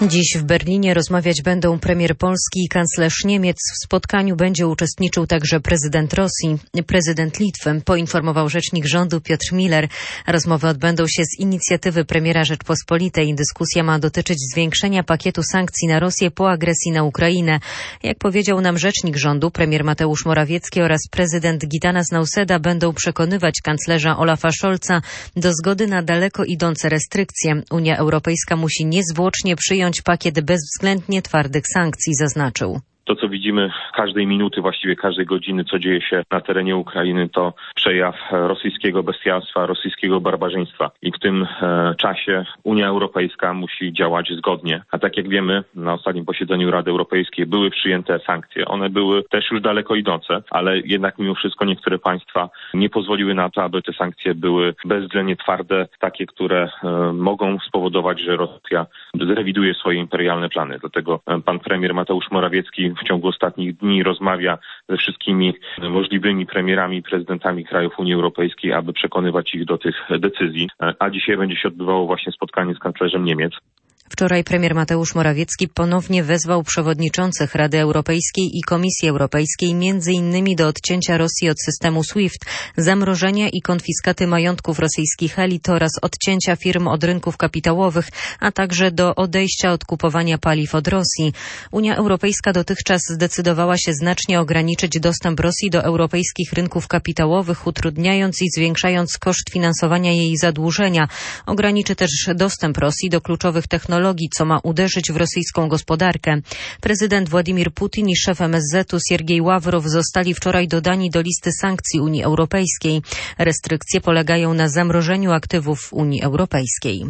Dziś w Berlinie rozmawiać będą premier Polski i kanclerz Niemiec. W spotkaniu będzie uczestniczył także prezydent Rosji. Prezydent Litwy, poinformował rzecznik rządu Piotr Miller. Rozmowy odbędą się z inicjatywy premiera Rzeczpospolitej. Dyskusja ma dotyczyć zwiększenia pakietu sankcji na Rosję po agresji na Ukrainę. Jak powiedział nam rzecznik rządu, premier Mateusz Morawiecki oraz prezydent Gitanas Nausėda będą przekonywać kanclerza Olafa Scholza do zgody na daleko idące restrykcje. Unia Europejska musi niezwłocznie przyjąć pakiet bezwzględnie twardych sankcji, zaznaczył. To, co widzimy każdej minuty, właściwie każdej godziny, co dzieje się na terenie Ukrainy, to przejaw rosyjskiego bestialstwa, rosyjskiego barbarzyństwa. I w tym czasie Unia Europejska musi działać zgodnie. A tak jak wiemy, na ostatnim posiedzeniu Rady Europejskiej były przyjęte sankcje. One były też już daleko idące, ale jednak mimo wszystko niektóre państwa nie pozwoliły na to, aby te sankcje były bezwzględnie twarde, takie, które mogą spowodować, że Rosja zrewiduje swoje imperialne plany. Dlatego pan premier Mateusz Morawiecki w ciągu ostatnich dni rozmawia ze wszystkimi możliwymi premierami i prezydentami krajów Unii Europejskiej, aby przekonywać ich do tych decyzji. A dzisiaj będzie się odbywało właśnie spotkanie z kanclerzem Niemiec. Wczoraj premier Mateusz Morawiecki ponownie wezwał przewodniczących Rady Europejskiej i Komisji Europejskiej m.in. do odcięcia Rosji od systemu SWIFT, zamrożenia i konfiskaty majątków rosyjskich elit oraz odcięcia firm od rynków kapitałowych, a także do odejścia od kupowania paliw od Rosji. Unia Europejska dotychczas zdecydowała się znacznie ograniczyć dostęp Rosji do europejskich rynków kapitałowych, utrudniając i zwiększając koszt finansowania jej zadłużenia. Ograniczy też dostęp Rosji do kluczowych technologii, co ma uderzyć w rosyjską gospodarkę. Prezydent Władimir Putin i szef MSZ-u Siergiej Ławrow zostali wczoraj dodani do listy sankcji Unii Europejskiej. Restrykcje polegają na zamrożeniu aktywów Unii Europejskiej.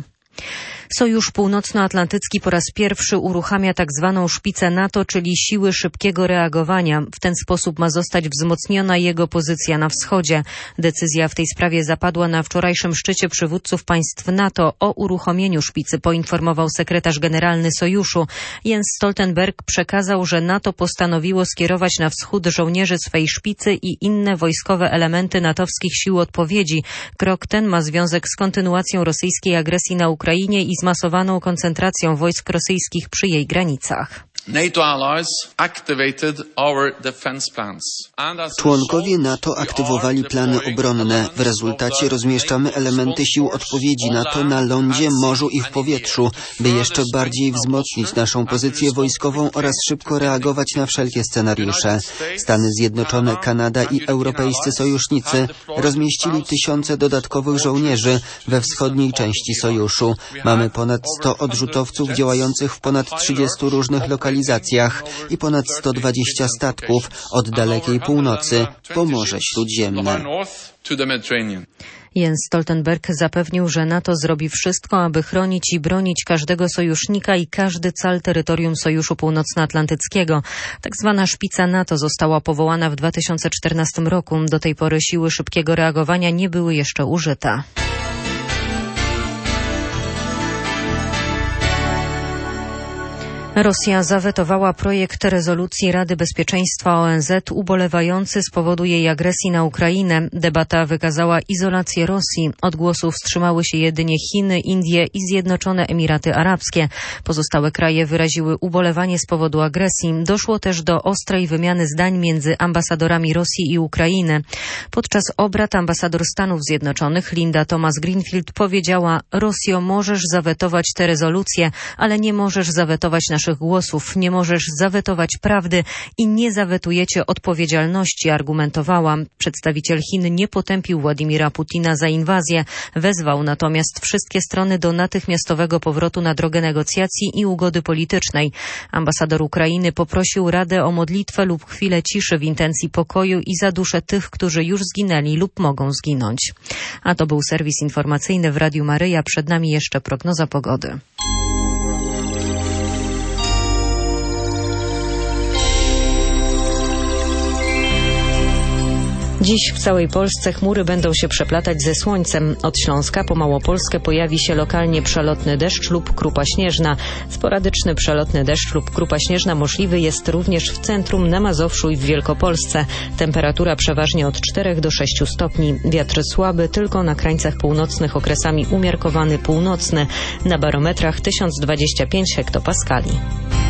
Sojusz Północnoatlantycki po raz pierwszy uruchamia tak zwaną szpicę NATO, czyli siły szybkiego reagowania. W ten sposób ma zostać wzmocniona jego pozycja na wschodzie. Decyzja w tej sprawie zapadła na wczorajszym szczycie przywódców państw NATO. O uruchomieniu szpicy poinformował sekretarz generalny Sojuszu. Jens Stoltenberg przekazał, że NATO postanowiło skierować na wschód żołnierzy swej szpicy i inne wojskowe elementy natowskich sił odpowiedzi. Krok ten ma związek z kontynuacją rosyjskiej agresji na Ukrainie i zmasowaną koncentracją wojsk rosyjskich przy jej granicach. Członkowie NATO aktywowali plany obronne. W rezultacie rozmieszczamy elementy sił odpowiedzi NATO na lądzie, morzu i w powietrzu, by jeszcze bardziej wzmocnić naszą pozycję wojskową oraz szybko reagować na wszelkie scenariusze. Stany Zjednoczone, Kanada i europejscy sojusznicy rozmieścili tysiące dodatkowych żołnierzy we wschodniej części sojuszu. Mamy ponad 100 odrzutowców działających w ponad 30 różnych lokalizacjach i ponad 120 statków od dalekiej północy po Morze Śródziemne. Jens Stoltenberg zapewnił, że NATO zrobi wszystko, aby chronić i bronić każdego sojusznika i każdy cal terytorium Sojuszu Północnoatlantyckiego. Tak zwana szpica NATO została powołana w 2014 roku. Do tej pory siły szybkiego reagowania nie były jeszcze użyte. Rosja zawetowała projekt rezolucji Rady Bezpieczeństwa ONZ ubolewający z powodu jej agresji na Ukrainę. Debata wykazała izolację Rosji. Od głosu wstrzymały się jedynie Chiny, Indie i Zjednoczone Emiraty Arabskie. Pozostałe kraje wyraziły ubolewanie z powodu agresji. Doszło też do ostrej wymiany zdań między ambasadorami Rosji i Ukrainy. Podczas obrad ambasador Stanów Zjednoczonych Linda Thomas-Greenfield powiedziała: Rosjo, możesz zawetować tę rezolucję, ale nie możesz zawetować naszych głosów, nie możesz zawetować prawdy i nie zawetujecie odpowiedzialności, argumentowała. Przedstawiciel Chin nie potępił Władimira Putina za inwazję. Wezwał natomiast wszystkie strony do natychmiastowego powrotu na drogę negocjacji i ugody politycznej. Ambasador Ukrainy poprosił Radę o modlitwę lub chwilę ciszy w intencji pokoju i za duszę tych, którzy już zginęli lub mogą zginąć. A to był serwis informacyjny w Radiu Maryja. Przed nami jeszcze prognoza pogody. Dziś w całej Polsce chmury będą się przeplatać ze słońcem. Od Śląska po Małopolskę pojawi się lokalnie przelotny deszcz lub krupa śnieżna. Sporadyczny przelotny deszcz lub krupa śnieżna możliwy jest również w centrum, na Mazowszu i w Wielkopolsce. Temperatura przeważnie od 4 do 6 stopni. Wiatr słaby, tylko na krańcach północnych okresami umiarkowany północny. Na barometrach 1025 hektopaskali.